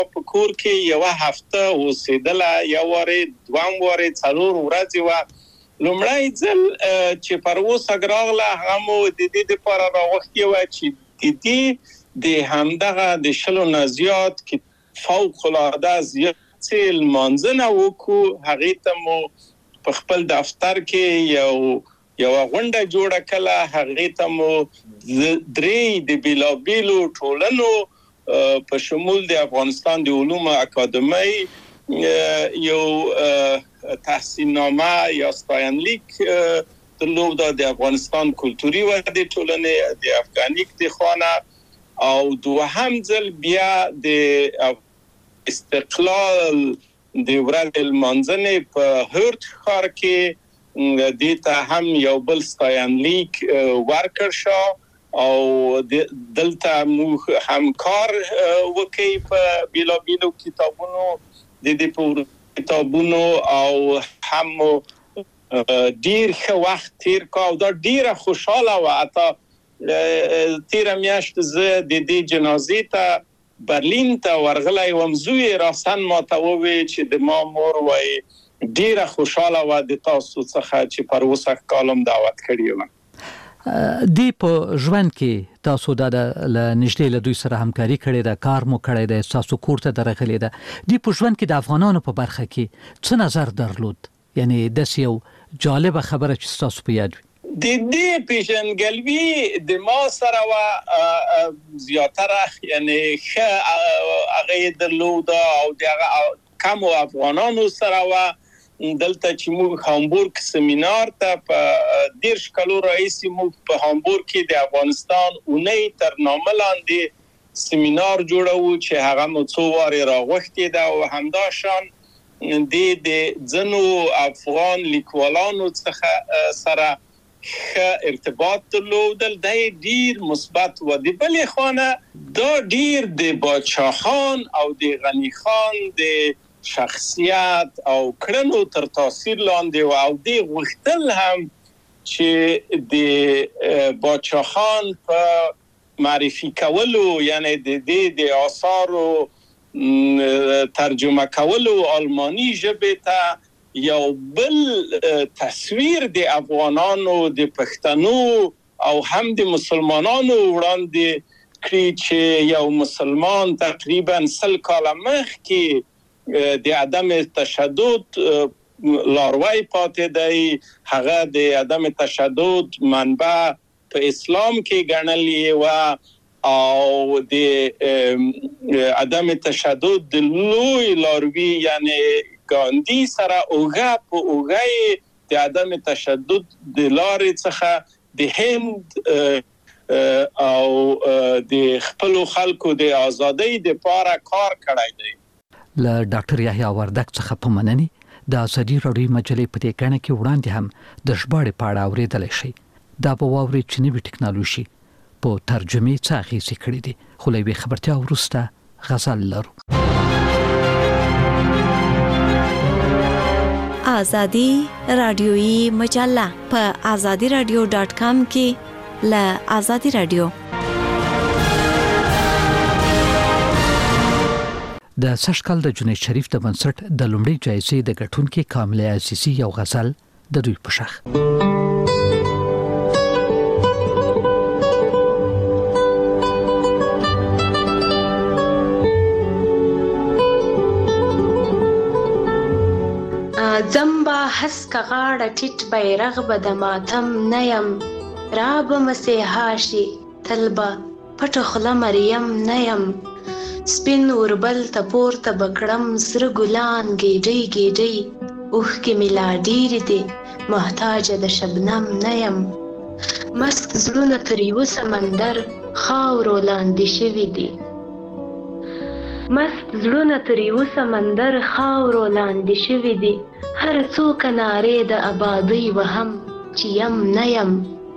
په کور کې یو هفته اوسېدله، یو وارې دوام وارې 4 ورځې وه. لومړی ځل چې پر اوسه راغله هغه مو د دې دپاره راغوښتې وه چې د دې د همدغه د 20 نه زیات کې فوق العاده زیات لمانځنه وکړو. هغې ته مو په خپل دفتر کې یو غونډه جوړه کړه. هغې ته مو 3 د بېلابېلو ټولنو په شمول د افغانستان د علومو اکادمۍ یو تحسیننامه یا ستاینلیک درلود د افغانستان کلتوري ودې ټولنې د افغانیک د خانه، او دوهم ځل بیا د استقلال د ورځې لمانځنې په هرت ښار کې دې ته هم یو بل ستاینلیک ورکړ شو، او دلته موږ همکار وکړي په بېلابېلو کتابونو د دې په کتابونو، او هم ډیر ښه وخت تیر کا، او دا ډیره خوشاله وه. حتی تیره میاشت زه د دې جنازې ته برلین ته ورغلی وم. زوی راسن ماته وویل چې د ما مور وایي ډیره خوشاله وه د تاسو څخه چې پر اوسه کالم دعوت کړی وم. دی په ژوند کې تاسو د نږدې له دوی سره همکاري کړې ده، کار مو کړی دی، تاسو کور ته درغلي ده. دی په ژوند کې د افغانانو په برخه کې څه نظر درلود؟ یعنی داسې یو جالبه خبره چې تاسو په یاد وي. د دې پیژندګلوي د ما سره وه زیاتره، یعنی ښه هغه درلوده، او د هغه کمو افغانانو سره وه. دلته چې موږ هامبورګ سیمینار ته په 10 کالو راهیسې موږ په هامبورګ کې د افغانستان اونۍ تر نامه لاندې سیمینار جوړوو چې هغه مو څو وارې راغوښتې ده، او همداشان د ځینو افغان لیکوالانو څخه سره ښه ارتباط درلودل. دا ډیر مثبت و. د بلې خانه دا ډیر د باچا خان او د غنی خان د شخصیت او کړنو تر تاثیر لاندې و، او دی غوښتل هم چې د باچا خان په معرفي کولو، یعنی د آثارو ترجمه کولو آلمانی ژبې ته یو بل تصویر د افغانانو، د پښتنو او هم د مسلمانانو وړاندې کړي چې یو مسلمان تقریبا 100 کاله مخکې د عدم تشدد لاروی پاتې دی. هغه د عدم تشدد منبع په اسلام کې ګڼلې و، او د عدم تشدد د لوی لاروی یعنی ګاندی سره اوږه په اوږه د عدم تشدد د لارې څخه د هند او د خپل خلکو د ازادۍ لپاره کار کړی دی. له ډاکټر یحیی وردک څخه په مننې د ازادي راډیو مجلې په دې ګڼه کې وړاندې هم د ژباړې په اړه اورېدلی شئ. دا به واورئ چې نوې ټکنالوژي په ترجمې څه اغېزې کړې دي. خو له یوې خبرتیا وروسته غزل لرو. ازادي راډیویي مجله په azadiradio.com کې له ازادي راډیو. د سږکال د جنید شریف د بنسټ د لومړۍ جایزې د ګټونکي کامله عزیزي یو غزل د دوی په شاخ. زمبا حسک غاړه ټیټ بیرغ به د ماتم نیم، را به مسیحا شي تلبه پټه خوله مریم نیم، سپین اوربل ته پورته بکړم سره ګلان ګیډۍ ګیډۍ، اوښکې مې لا ډېرې دي محتاجه د شبنم نه یم. مست زړونه تر یوه سمندر خاورو لاندې شوي دي، مست زړونه تر یوه سمندر خاورو لاندې شوي دي، هر څو کنارې د آبادۍ وهم چې یم نه یم.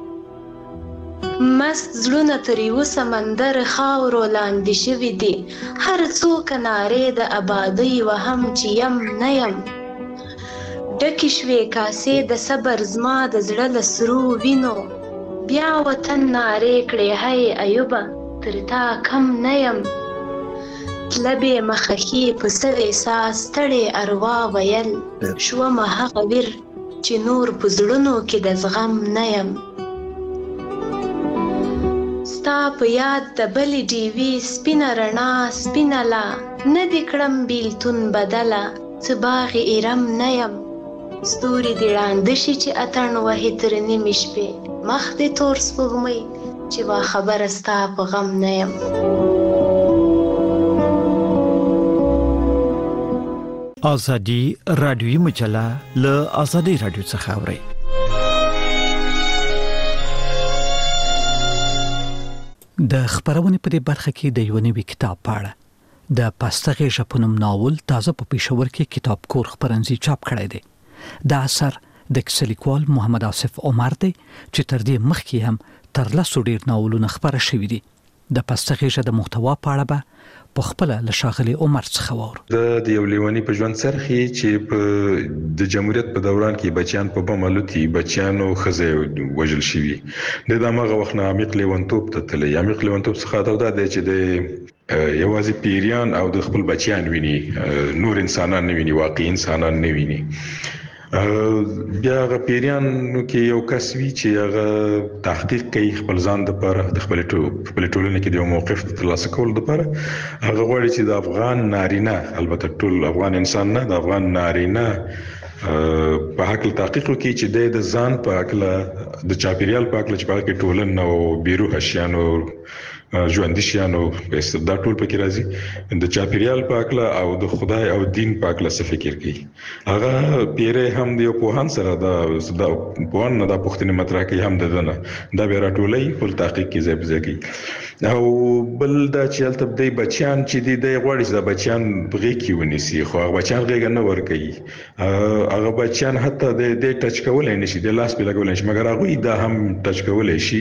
مست زړونه تر یوه سمندر خاورو لاندې شوي دي، هر څو کنارې د آبادۍ وهم چې یم نه یم. ډکې شوې کاسې د صبر زما د زړه له سرو وینو، بیا وطن نارې کړې هی ایوبه تر تا کم نه یم. لبې مخکې په سوې ساس ستړې اروا ویل شومه هغه ویر چې نور په زړونو کې د زغم نه یم ستا په یاد د بلې ډیوې سپینه رڼا سپینه لا نه دې کړم بیلتون بدله څه باغ ایرم نه یم ستوري دې ړانده شي چې اتڼ وهي تر نیمې شپې مخ دې تور سپوږمۍ چې با خبره ستا په غم نه یم آزادی رادیویی مجله له آزادی رادیو څخه اوري د خبرونه په دې برخه کې د یو نوي کتاب په اړه د پاستغه ژبنوم ناول تازه په پېښور کې کتاب کور خبرنځي چاپ کړی دی دا اثر د کسلیکوال محمد آصف عمر دی چې تر دې مخکې هم تر لاسو ډیر ناولونه خبره شوې دي د پاستغه ژبه د محتوا په اړه به په خپل له شاغلي عمر څخه وور د یو لیونی په ژوند سرخي چې په د جمهوریت په دوران کې بچیان په بمالوتي بچیانو خزه وجل شوی د دماغه وخت نه عمیق لیونتوب ته تللی عمیق لیونتوب څخه دا دی چې د یوازې پیریان او د خپل بچیان ویني نور انسانان نه ویني واقعي انسانان نه ویني بیا غپیریان نو کې یو کس وی چې هغه تحقیق کوي خپل ځان د پر د خپل ټولنې کې د یو موقف ترلاسه کول د پر هغه غواړي چې د افغان نارینه البته ټول افغان انسان نه د افغان نارینه په حق تحقیق کوي چې د ځان په حق د چاپیریال په حق چې په کې ټولنه او بیروه شیانو ژوند شيانو دا ټول پکې راځي د چاپیریال پاکله او د خدای او دین پاکله څه فکر کوي هغه پیره هم دی په هان سره دا په ان دا پښتني مطرح کوي هم دنه دا به راټولې خپل تحقیق کې ځای او بل دا چې تل د بچیان چې د غوړي د بچیان بغي کې ونیسي خو هغه بچیان غیګ نه ور کوي هغه بچیان حتی د ټچ کولای نشي د لاس په لګول نشي مګر هغه دا هم ټچ کولای شي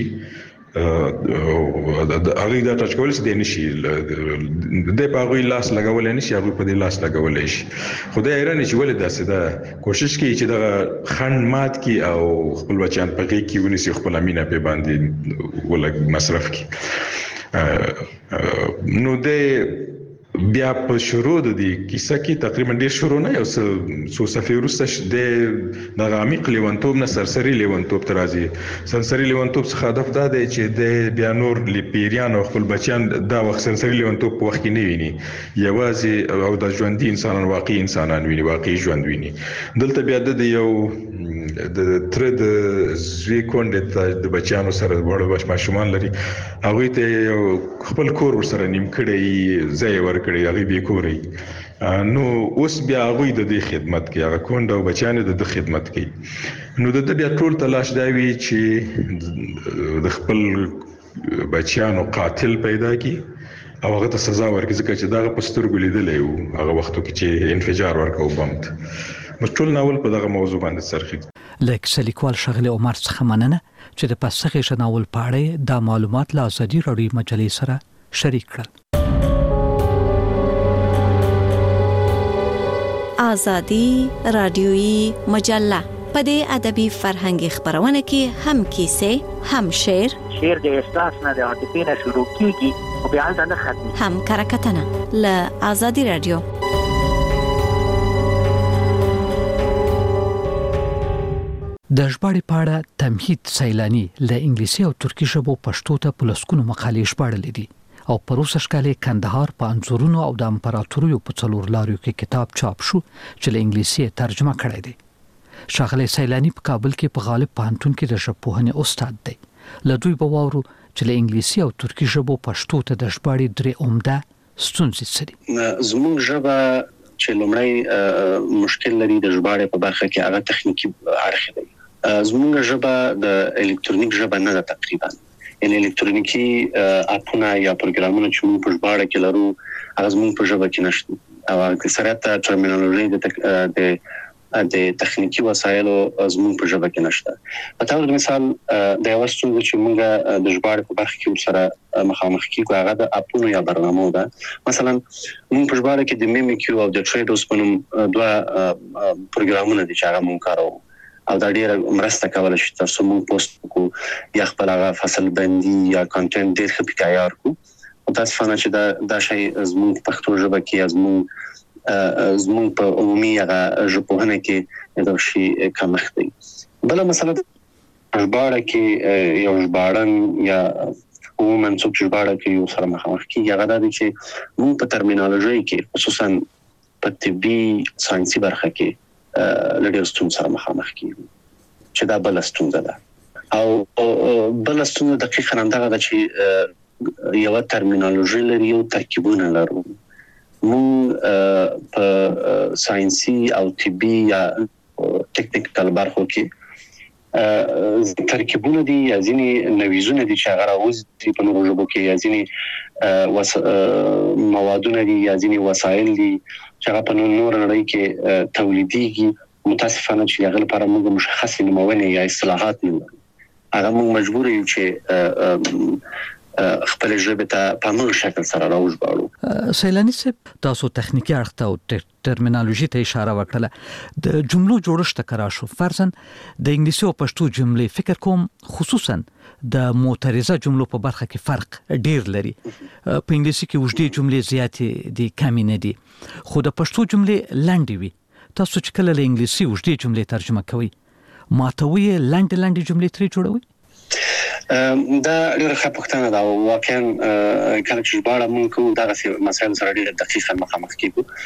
هغه دا ټچ کول څه دی نشي د پاغوي لاس لګول نه شي هغه په دې لاس لګول شي خدای ایران چې ولې داسې دا کوشش کوي چې دا خند مات کی او خپل بچیان په کې ونیسي خپل امینه په باندې ولګ مصرف کی نو د بیا په شروع د دې کیسه کې تقریبا ډیر شروع نه یو څو صفحې وروسته د عمیق لیونتوب نه سرسری لیونتوب ترازی سرسری لیونتوب څخه هدف دا دی چې د بیا نور لپیریان او خپل بچیان دا وخت سرسری لیونتوب په وخت کې نه ویني یوازې او د ژوندۍ انسانان واقعي انسانان ویني واقعي ژوند ویني دلته بیا د یو د تر د زوی کونډه د بچیانو سره وړو بچ ماشومان لري هغه ته خپل کور سره نیم کړي ځای ورکړي هغه به کوري نو اوس بیا هغه د خدمت کوي هغه کونډه او بچیان د خدمت کوي نو د بیا ټول تلاش دی وی چې د خپل بچیانو قاتل پیدا کی او هغه ته سزا ورکړي ځکه چې دا په سترګو لیدلې وو هغه وختو کې چې انفجار ورکاو بمت مشټول ناول په دغه موضوع باندې سرخي لکه سلیکوال شغله عمر څخه مننه چې د پسخه شناول پاړې د معلومات له آزادي رادیو مجلې سره شریک کړل آزادی رادیویی مجله په دې ادبي فرهنګي خبرونه کې هم کیسه هم شعر د احساس نه د عاطفې نه شروع کیږي او بیا ځنه ختمي هم کرکټنه له آزادي رادیو د ژباړې پاړه تمهید سیلانی له انګلیسي او ترکی ژبو پښتو ته پلسکونو مقالې ژباړلې دي او پروسه شکاله کندهار په انزورونو او د امپراتوریو په څلور لاریو کې کتاب چاپ شو چې له انګلیسي ترجمه کړی دی شاغله سیلانی په کابل کې په غالب پوهنتون کې د ژبپوهنې استاد دی له دوی به واورو چې له انګلیسي او ترکی ژبو پښتو ته د ژباړې درې عمده ستونزې سړي زموږ ژبه چې لومړی مشکل لري د ژباړې په برخه کې هغه تخنیکی اړخ دی زموږ ژبه د الکترونیک ژبه نه ده تقریبا ان الکترونیکی اپونه یا پروګرامونه چې موږ په ژباړه کې لرو هغه زموږ په ژبه کې نشته او اکثریت ټرمینالوژي د تخنیکی وسایلو زموږ په ژبه کې نشته په تاسو مثال د یو څه چې موږ د ژباړې په برخه کې سره مخامخ کیږو هغه د اپونو یا برنامو ده مثلا موږ په ژباړه کې د میمیکیو او د ټریډوس په نوم دوه پروګرامونه دي چې هغه موږ کاروو او دا ډیره مرسته کوله چې تاسو موږ پوسټ کو یا خپل هغه فصل بندي یا کانټنټ ډیر ښه پکایار کو متاسفانه چې دا شی زموږ پښتو ژبه کې زموږ په عمومي هغه ژبپوهنه کې دا شی کمښت دی. بل مسله ژباړه کې یو ژباړن یا عموما څوک ژباړه کې یو سره مخامخ کیږي هغه دا چې موږ په ترمینالوژي کې خصوصا په طبي ساينسي برخه کې لږ ستونزې سره مخامخ کیږي چې دا بل ستونزه ده. او بل ستونزه دقیقاً همدغه ده چې یو ترمینالوژي لري او ترکیبونه لري. موږ په ساينسي او طبي یا ټیکنیکل برخو کې ترکیبونه دي یا ځینې نویزونه دي چې هغه راوځي په نورو ژبو کې یا ځینې موادونه دي یا ځینې وسایل دي چې هغه په نورو نړۍ کې تولیديږي. متاسفانه چې هغه لپاره موږ مشخص نومونه یا اصطلاحات نه لرو. هغه موږ مجبور یو چې خپل ژبه ته په موږ شکل سره راوځو. سیلانی صاحب تاسو تخنیکی اړخ او ټرمینالوژي ته اشاره وکړه. د جملو جوړښت ته کرا شو. فرضاً د انګلیسي او پښتو جملې فکر کوم خصوصاً د معترضه جملو په برخه کې فرق ډیر لري. په انګلیسي کې وجدي جملې زیاتې دي کمی نه دي خو د پښتو جملې لاندې وي. تاسو چې کله له انګلیسي وجدي جملې ترجمه کوي ماتوي لاندې جملې ترې جوړوي؟ دا ډیره ښه پوښتنه ده. واقعا کله چې ژباړه موږ کوو دغه مسایل سره ډیره دقیقاً مخامخ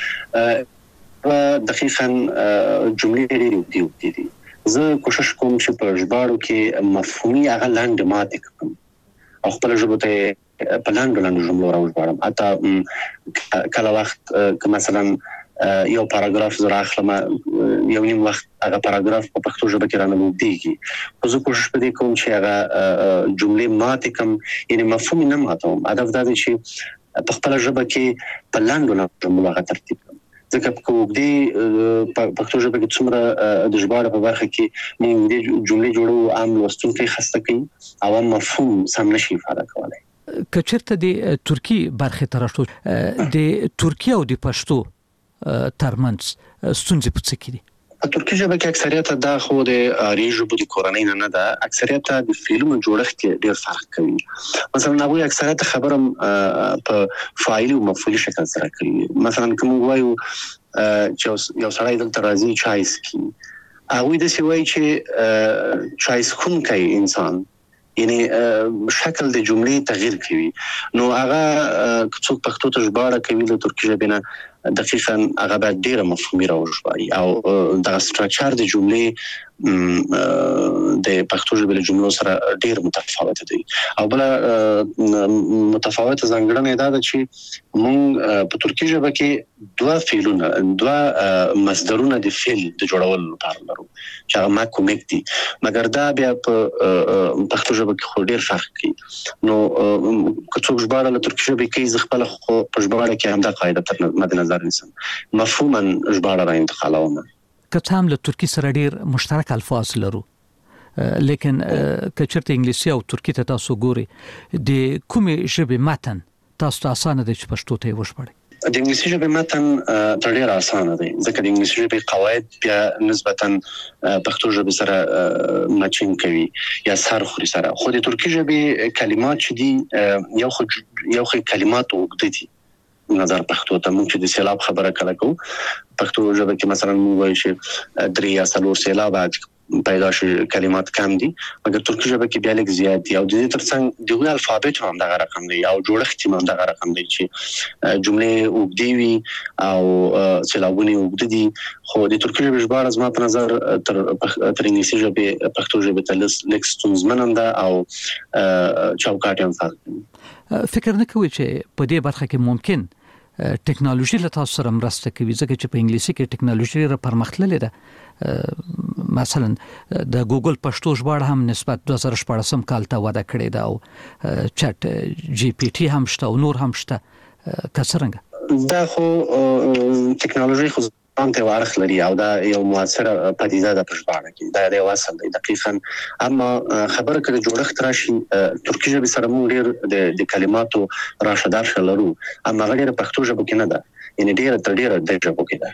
کیږو. دقیقاً جملې ډیرې دي. زه کوشش کوم چې په ژباړو کې مفهومي هغه لاندې ماته کوم او خپل ژبه ته په لاندې جملو راوړم. حتی کله وخت که مثلا یو پاراګراف زه راخلم یو نیم وخت هغه پاراګراف په پښتو ژبه کې رانه وډیږي خو زه کوشش پدې کوم چې هغه جملې ماته کوم یعنی مفهوم نه ماتوم. هدف دا دی چې په خپل ژبه کې په لاندې جملو هغه ترتیب کړم. ځکه په وګړي په پښتو ژبه کې څومره د ژباړې په برخه کې موږ د جملې جوړو عام لوستونکي خسته کوي او مفهوم سم نشي ifade کولای. کچرته د ترکی برخه ترشتو د ترکی او د پښتو ترمنځ ستونزې په څه کې دي؟ په ترکی ژبه کې اکثریت دا خو د آري ژبو د کورنۍ نه ده. اکثریت د فلمونو جوړښت کې ډېر فرق کوي. مثلا هغوی اکثریت خبرم په فاعل او مفعول شکل سره کوي. مثلا کوم وایو چې یو سړی دلته راځي چای څښي هغوی داسې وایي چې چای څښونکی انسان یعنی شکل د جملې تغییر کوي. نو هغه څوک پښتو ته ژباړه کوي د ترکی ژبې نه دقیقاً هغه باید ډیره مفهومي راوژباړي او د سټراکچر د جملې د پښتو ژبې له جملو سره ډیر متفاوت دي. او بل متفاوت ځانګړنه دا ده چې موږ په ترکی ژبه کې دوه مصدرونه د فعل د جوړولو لپاره لرو چې هغه ما کومک دي مګر دا بیا په پښتو ژبه کې خو ډیر فرق کوي. نو که څوک ژباړه له ترکی ژبې کې ځ خپل خو په ژباړه کې هم دا قاعده تر مد نظر نیسم مفهوما ژباړه را انتقالوم. که هم له ترکی سره ډیر مشترک الفاظ لرو لیکن کچرته انګلیسي او ترکی ته تاسو ګوري د کومې ژبې متن تاسو ته اسانه دي چې پښتو ته وشپړئ؟ د انګلیسي ژبې متن تر ډیره اسانه دی ځکه د انګلیسي ژبې قواعد بیا نسبتا پښتو ژبې سره مچینګ کوي یا سر خوري سره. خو د ترکی ژبې کلمات چې دي یو خو کلمات وګړي دي نظر پښتو ته موږ چې د سیلاب خبره کله کوو پښتو ژبه کې مثلا موږ وایو چې 3 یا 4 سیلاب پیدا شي کلمات کم دي مګر ترکی ژبه کې بیا لږ زیات دي او د دې ترڅنګ د الفابet هم دغه رقم دی او جوړښت هم دغه رقم دی چې جملې وګړي وي او سیلابونه وګړي دي. خو د ترکی ژبې ژباړه زما په نظر تر انګلیسي ژبې پښتو ژبې ته لږ ستونزمن ده او چوکاټ هم فرق کوي. فکر نه کوي چې په دې برخه کې ممکن ټیکنالوژي له تاسو سره مرسته کوي ځکه چې په انګلیسي کې ټیکنالوژي را پرمختللې ده. مثلا د ګوګل پښتو ژباړه هم نسبت 2014 کال ته وده کړې ده او چټ جی پی ټي هم شته او نور هم شته. کڅرنګ دا خو ټیکنالوژي خو ځانته وارخ لري او دا یو موثره پدیده ده په ژباړه کې دا یو اصل دی دقیقاً. اما خبره کړه جوړښت راشي ترکی ژبه سره موږ ډیر د کلماتو راشدار شلرو اما غیر پښتو ژبه کې نه ده یعنی ډیر د ژبه کې ده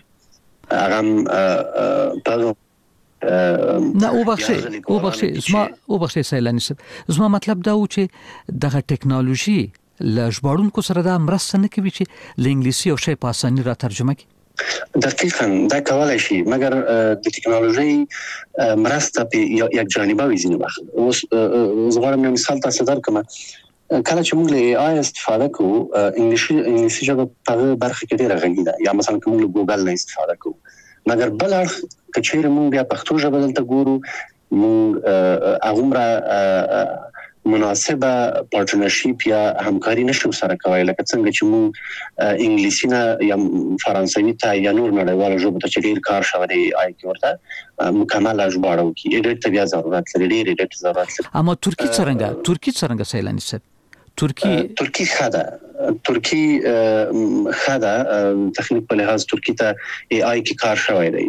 هغه په نه او بخشي زما سیلانی صاحب زما مطلب دا و چې دغه ټیکنالوژي لژباړونکو سره دا مرسته نه کوي چې ل انګلیسي او شی په اسانۍ را ترجمه کړي؟ دقیقاً دا کولای شي، مګر د ټکنالوژي مرسته په یک جانبه وي ځینې وخت. اوس زه غواړم یو مثال تاسو درکړم. کله چې موږ له اي اي استفاده کوو، انګلیسي ژبه په برخه کې ډېره غني ده، یا مثلا کوم له ګوګل نه استفاده کوو. مګر بل اړخ کچېر موږ بیا پښتو ژبه دلته ګورو، موږ هغومره مناسبه پارتنرشپ یا همکاري نشو سره کولای لکه څنګه چې موږ انګلیسي نه یا فرانسوي ته یا نور نړیوال ژبو ته چې ډېر کار شوی دی آی کې ورته مکمل ژباړو کې ایډیټ ته بیا ضرورت لري، ډېر ایډیټ ضرورت لري. اما ترکی څنګه سیلانی صاحب؟ ترکی ترکی خدا تخنیک په لحاظ ترکی ته ای آی کې کار شوی دی.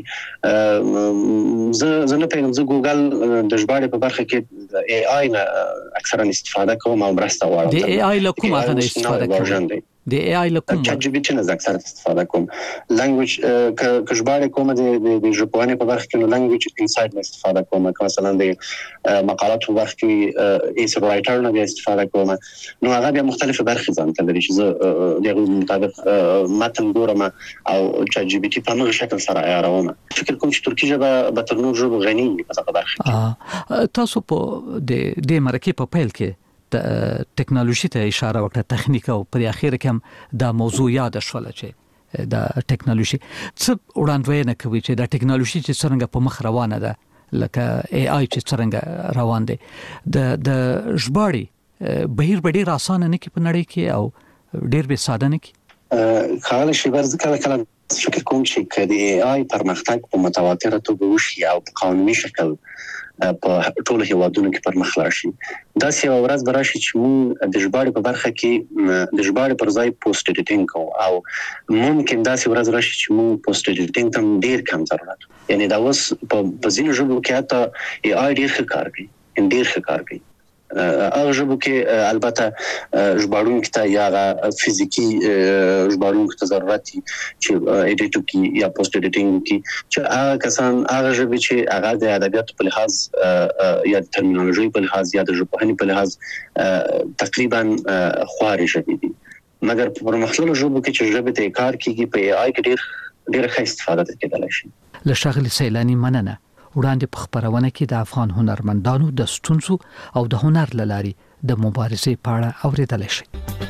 زه نه پېژنم، زه ګوګل د ژباړې په برخه کې ای آی نه اکثرا استفاده کوم او مرسته غواړم. د ای آی له کومه غوښتنه استفاده کوم؟ د ای آی له کومه؟ چات جی پی ټي نه اکثر استفاده کوم. لانګویج که ژباړې کوم د ژبپوهنې په برخه کې نو لانګویج انسایډ نه استفاده کوم، مثلا د مقالات په برخه کې ایس رائټر نه استفاده کوم. نو هغه بیا مختلفه برخې ځان ته لري چې زه دغه مطابق متن ګورم او چات جی پی ټي په هغه شکل سره عیاروم. فکر کوم چې ترکی ژبه به تر نور ژبو غني په هغه برخه کې. تاسو په د مرکه په پیل کې ټکنالوژي ته اشاره وکړه، تخنیک، او پر اخر کې هم دا موضوع یاد شول چې دا ټکنالوژي څه وړاندوینه کوي چې دا ټکنالوژي چې څنګه په مخ روانه ده، لکه ای آی چې څنګه روان دی، د ژباړې بهیر به ډېر اسانه نه کې په نړۍ کې او ډېر به ساده نه کې. خاله شي ورځ کله فکر کوم چې کدی ای آی پرمختګ په متواتره توګه وشي او په قانوني شکل په ټولو هیوادونو کې پرمخ لاړ شي، داسې یو ورځ به راشي چې موږ د ژباړې په برخه کې د ژباړې پر ځای پوسټ ایډیټینګ کوو، او ممکن داسې ورځ راشي چې موږ پوسټ ایډیټینګ ته ډېر کم ضرورت، یعنی دا اوس په ځینو ژبو کې حتی ای آی ډېر ښه کار کوي. هغه ژبو کې البته ژباړونکو ته یا فزیکی ژباړونکو ته ضرورت دي چې ایډیټ وکړي یا پوسټ ایډیټینګ وکړي، چې هغه کسان هغه ژبې چې هغه د ادبیاتو په لحاظ یا د ترمینالوژي په لحاظ یا د ژبپوهنې په لحاظ تقریبا خوارې ژبې دي. مګر په پرمختللو ژبو کې چې ژبې ته کار کیږي په ای آی کې ډېر ښه استفاده کېدلی شي. له ښاغلي سیلانی مننه. وړاندې په خبرونه کې د افغان هنرمندانو د ستونزو او د هنر له لارې د مبارزې په اړه اورېدلی شئ.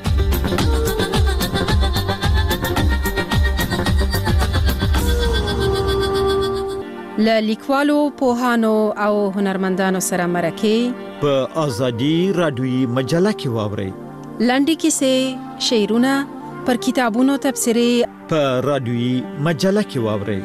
له لیکوالو، پوهانو او هنرمندانو سره مرکې په ازادي رادیوي مجله کې واورئ. لنډې کیسې، شعرونه، پر کتابونو تبصرې په رادیوي مجله کې واورئ.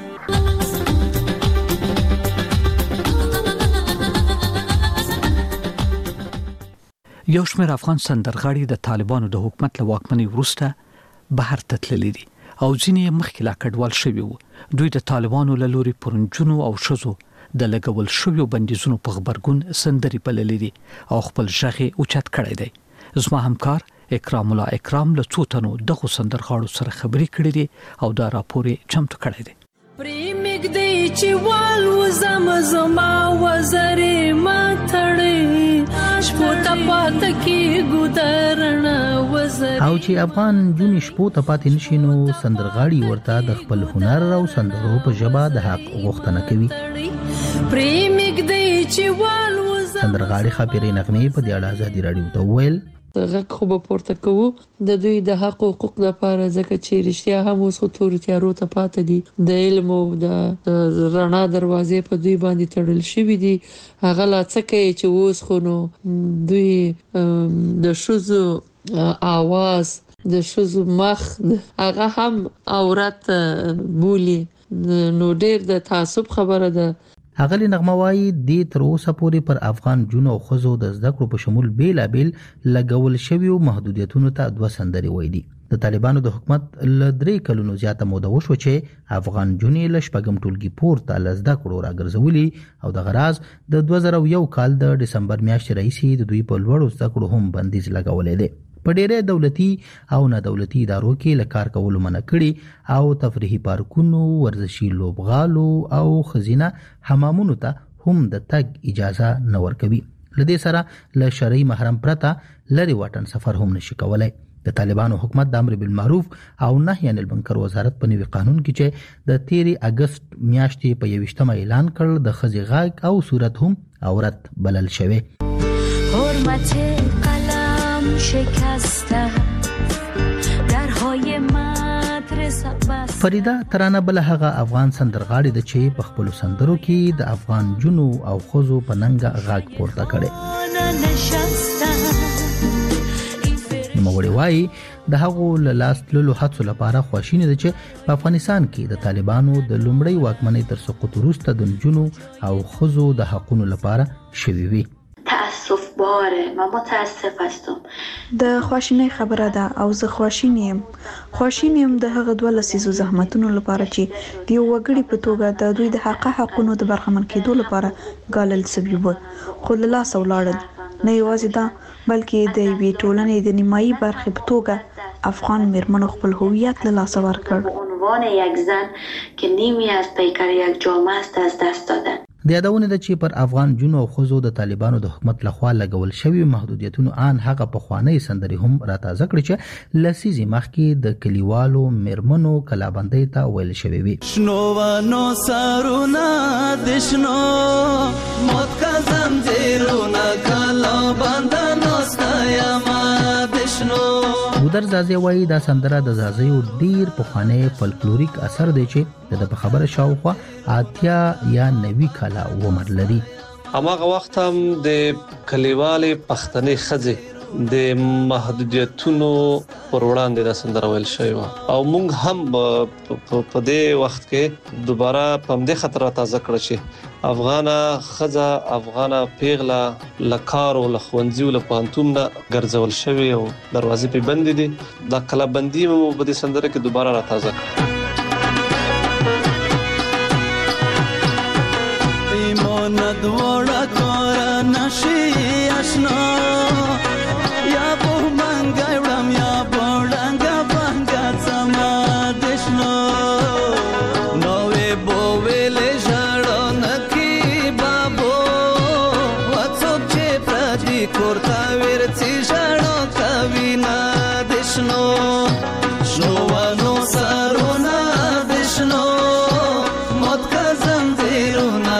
یو شمېر افغان سندرغاړي د طالبانو د حکومت له واکمنۍ وروسته بهر ته تللي دي او ځینې مخکې لا کډوال شوي وو. دوی د طالبانو له لوري پر نجونو او ښځو د لګول شویو بندیزونو په غبرګون سندرې بللې دي او خپل غږ یې اوچت کړی دی. زما همکار اکرام الله اکرام له څو تنو دغو سندرغاړو سره خبرې کړې دي او دا راپور یې چمتو کړی دی. پریمګ دی چې والو زما وزرې ما تړې شپو ته پات کې ګودرنا وزرې. او چې افغان جونې شپو ته پاتې نشي نو سندرغاړي ورته د خپل هنر او سندرو په ژبه د حق غوښتنه کوي. پریمګ دی چې والو سندرغاړي خبرې نغمې په دې اړه ازادي رادیو ته ویل غږ خو به پورته کوو د دوی د حق او حقوق لپاره، ځکه چې رښتیا هم اوس خو تورو تیارو ته پاتې دي، د علم او د رڼا دروازې په دوی باندې تړل شوي دي. هغه لا څه کوي چې اوس خو نو دوی د ښځو आवाज، د ښځو مخ هغه هم عورت بولي، نو ډېر د تعصب خبره ده. اغلی نغمه وايي د تر اوسه پورې پر افغان جونو او خزو د زده کړو په شمول بیلابل لګول شوی محدودیتونو ته دوه سندري وای دي. د طالبانو د حکومت ل 3 کلونو زیاته موده وشو چې افغان جونې ل شپږم ټولګي پورته ل زده کړو راګرځولي او د غراز د 2001 کال د دسمبر میاشتې راهیسې د دوی په لوړو زده کړو هم بندیز لګولې دي. په ډېرې دولتي او نه دولتي ادارو کې له کار کولو منع کړي او تفریحي پارکونو، ورزشي لوبغالو او خزینه حمامونو ته هم د تګ اجازه نه ورکوي. لدې سره له شرعي محرم پرته لري واټن سفر هم نشي کولای. د طالبانو حکومت د امر بالمعروف او نهي عن المنکر وزارت په نوي قانون کې چې د 13 اگست میاشتې په 21 اعلان کړ د خزي غاګ او صورت هم عورت بلل شوی. حرمت قلم شکسته درهای مدرسه بس. فریدا ترانه بل هغه افغان سندرغاړي د چې په خپل سندرو کې د افغان جنو او خزو په ننګ غاګ پورته کړي. نوموړي وايي د هغو لاس تللو هڅو لپاره خواشینی ده چې په افغانستان کې د طالبانو د لومړی واکمنۍ تر سقوط وروسته د نجونو او خزو د حقونو لپاره شوي وي. تأسف باره و متاسف هستم. د خواشینۍ خبره ده او زه خواشینیم د هغه دوه لسیزو زحمتونو لپاره چې د یو وګړي په توګه د دوی د حقونو د برخمن کېدو لپاره ګالل سوي وو، خو له لاسه ولاړل. نه یوازې دا بلکې د یوې ټولنې د نیمایي برخې په توګه افغان میرمنو خپل هویت له لاسه ورکړ. عنوان یک زن که نیمی از پیکر یک جامعه است از دست دادن. د یادونه ده چې پر افغان جنو او خزو د طالبانو د حکومت لخوا لګول شوی محدودیتونو ان هغه په خوانی سندري هم راتازه کړی چې لسیزي مخکې د کلیوالو میرمنو کلابندۍ ته ویل شوی وي. شنو ونو سرونه دشنو مت کزم زیرونه کلابندنو ستایما دشنو. بودر زازی وایي دا سندره د زازیو ډیر پخوانی فولکلوریک اثر دی چې د په خبره شاوخوا 80 یا 90 کاله عمر لري. هماغه وخت هم د کلیوالې پښتنې ښځې د محدودیتونو پر وړاندې د سندره ویل شوی و او موږ هم په دې وخت کې دوباره په دې خطر تازه کړ چې افغانه ښځه افغانه پیغله لکارو لخوندزیو له پانتوم نه ګرځول شوی او دروازې په بند دي. دا کلابندي مو په دې سندره کې دوباره را تازه کړ. دوړه کور نشي آشنا یا په منګای وړم یا بوډنګ بنګ سما دشنو نوې بوویلې ژړو نکی بابو وڅوک چې پردي کورتا ورڅي ژړو کوي نه دشنو شنو ونو سرونه دشنو مت کزم زیرونه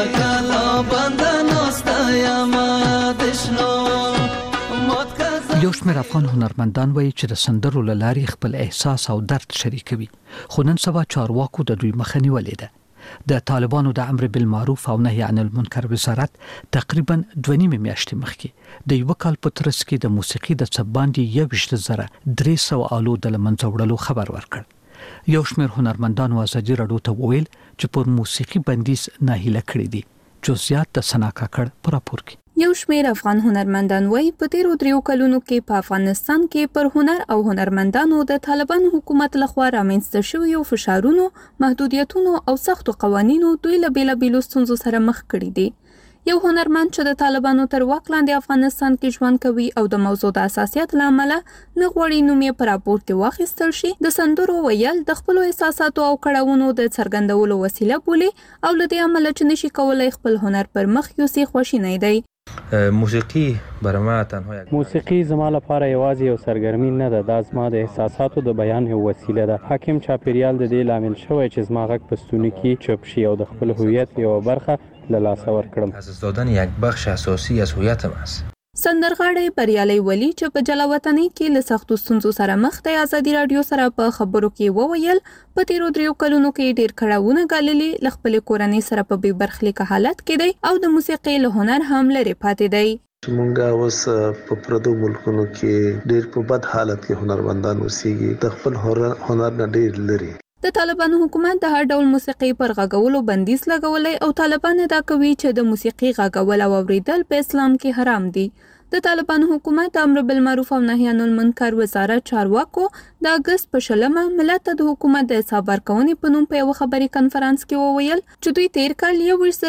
یو شمېر افغان هنرمندان وایي چې د سندرو له لارې خپل احساس او درد شریکوي، خو نن سبا چارواکو د دوی مخه نیولې ده. د طالبانو د امر بالمعروف او نهي عن المنکر وزارت تقریبا 2.5 میاشتې مخکې د یو کال په ترڅ کې د موسیقي د څباندې 1,300 آلو د لمنځه وړلو خبر ورکړ. یو شمېر هنرمندانو ازادي راډیو ته وویل چې پر موسیقي بندیز ناهیله کړی دي. جزئیات د سنا کاکړ په راپور کې. یو شمېر افغان هنرمندان وایي په تیرو 3 کلونو کې په افغانستان کې پر هنر او هنرمندانو د طالبانو حکومت لخوا رامنځته شویو فشارونو، محدودیتونو او سختو قوانینو دوی له بیلابیلو ستونزو سره مخ کړي دي. یو هنرمند چې د طالبانو تر واک لاندې افغانستان کې ژوند کوي او د موضوع د حساسیت له امله نه غواړي نوم یې په راپور کې واخیستل شي، د سندرو ویل د خپلو احساساتو او کړاوونو د څرګندولو وسیله بولي او له دې امله چې نشي کولای خپل هنر پر مخ یوسي خواشینی دی. موسیقي برما تنها موسیقي زما لپاره یوازې یو سرګرمي نه ده، دا زما د احساساتو د بیان یو وسیله ده. حاکم چاپیریال د دې لامل شوی چې زما غږ په ستوني کې چوپ شي او د خپل هویت یو برخه له لاسه ورکړم. از دادن یک بخش اساسی از هویتم است. سندرغاړی بریالي ولی چې په جلاوطنۍ کې له سختو ستونزو سره مخ دی ازادي راډیو سره په خبرو کې وویل په تیرو 3 کلونو کې ډیر کړهونه غاللي ل خپل کورنۍ سره په بې برخلیک حالت کې دی او د موسیقي له هنر هم لري پاتې دی. مونږه اوس په پردو ملکونو کې ډیر په بد حالت کې هنرمندان اوسېږي، د خپل هنر نه ډیر لري. د طالبانو حکومت د هر ډول موسیقي پر غږولو بندیز لګولای او طالبان ادعا کوي چې د موسیقي غږول او اوریدل په اسلام کې حرام دي. د طالبانو حکومت امر بالمعروف او نهي عن المنکر وزارت چارواکو د اگست په 20 ملت ته د حکومت د حساب ورکونې په نوم په یو خبري کانفرنس کې وویل چې دوی تیر کال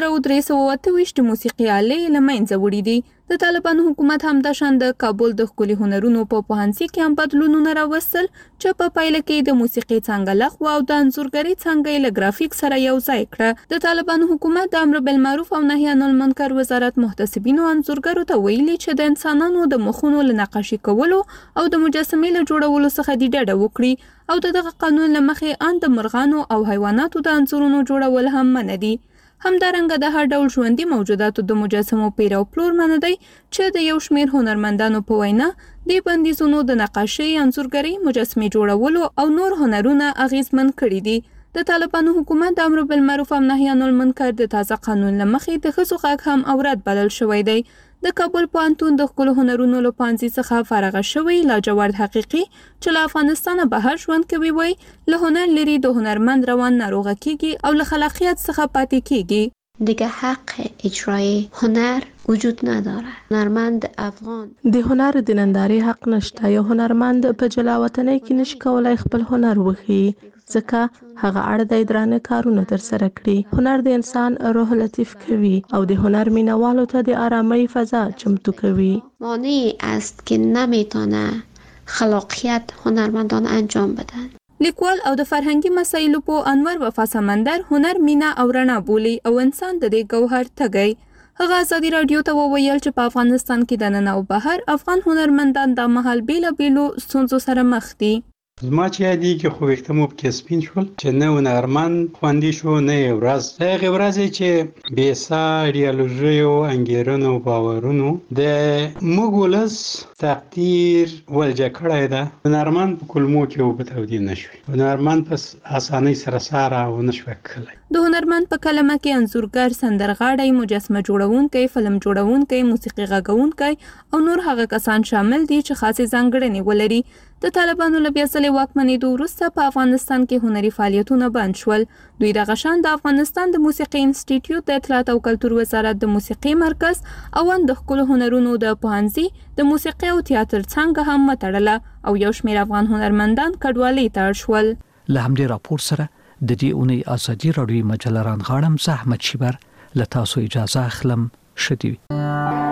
1328 موسیقي آلې لمنځه وړي دي. د طالبانو حکومت هم د شان د کابل د ښکلي هنرونو په پوهنځي کې هم بدلونونه راوستل چې په پایله کې د موسیقي څانګه لغوه او د انځورګرۍ څانګه له ګرافیک سره یو ځای کړه. د طالبانو حکومت د امر بالمعروف او نهي عن المنکر وزارت محتسبینو انځورګرو ته ویلي چې د انسانانو د مخونو له نقاشي کولو او د مجسمې له جوړولو څخه د ډډه وکړي او دغه قانون له مخې ان د مرغانو او حیواناتو د انځورونو جوړول هم منع دي. همدارنګه د هر ډول ژوندۍ موجوداتو د مجسمو پیر او پلور منع دی چې د یو شمېر هنرمندانو په وینا د بندیزونو د نقاشۍ، انځورګرۍ، مجسمې جوړولو او نور هنرونه اغیزمن کړي دي. د طالبانو حکومت د امر بالمعروف او نهي عن المنکر د تازه قانون له مخې د ښځو غږ هم اوراد بلل شوی دی. د کابل پوهنتون د ښکلو هنرونو له پوهنځي څخه فارغه شوی لاجورد حقیقي چې له افغانستانه بهر ژوند کوي وایي له هنر لري د هنرمند روان ناروغه کیږي او له خلاقیت څخه پاتې کیږي. دیگه حق اجرای هنر وجود نداره. هنرمند افغان د هنر د نندارې حق نشته. یو هنرمند په جلاوطنۍ کې نشي کولای خپل هنر وښيي ځکه هغه اړ د درانه کارونه تر سره کړي. هنر د انسان روح لطیف کوي او د هنر مینوالو ته د آرامۍ فضا چمتو کوي. مانع است که نمیتونه خلاقیت هنرمندان انجام بدن. لیکوال او د فرهنګي مسایلو په انور وفا سمندر هنر مینا او رڼا بولي او انسان د دې ګوهر تګي. هغه ازادي رادیو ته وویل چې په افغانستان کې د نن او بهر افغان هنرمندان د محل بیلابیلو ستونزو سره مخ دي. زما چې یادېږي خو ویښته مو پکې سپین شول چې نه هنرمند خوندي شو نه یې ورځ هغې ورځې چې بېسا ایډیالوژیو انګېرنو باورونو د موږ ولس تقدیر ولجه کړی ده. هنرمند په کلمو کې اوبه تودې نه شوي. هنرمند په اسانۍ سره ساره ونه شوه کلی. د هنرمند په کلمه کې انځورګر، سندرغاړی، مجسمه جوړونکی، فلم جوړونکی، موسیقي غږونکی او نور هغه کسان شامل دي چې خاصې ځانګړنې ولري. د طالبانو له بیا ځلې واکمنېدو وروسته په افغانستان کې هنري فعالیتونه بند شول. دوی دغه شان د افغانستان د موسیقي انسټیټیوټ، د اطلاعات او کلتور وزارت د موسیقي مرکز او د ښکلو هنرونو د پوهنځي د موسیقي او تیاتر څانګه هم وتړله او یو شمېر افغان هنرمندان کډوالۍ ته اړ شول. له همدې راپور سره د دې اونۍ ازادي راډیوي مجله رانغاړم. زه احمد شیبر له تاسو اجازه اخلم. شدی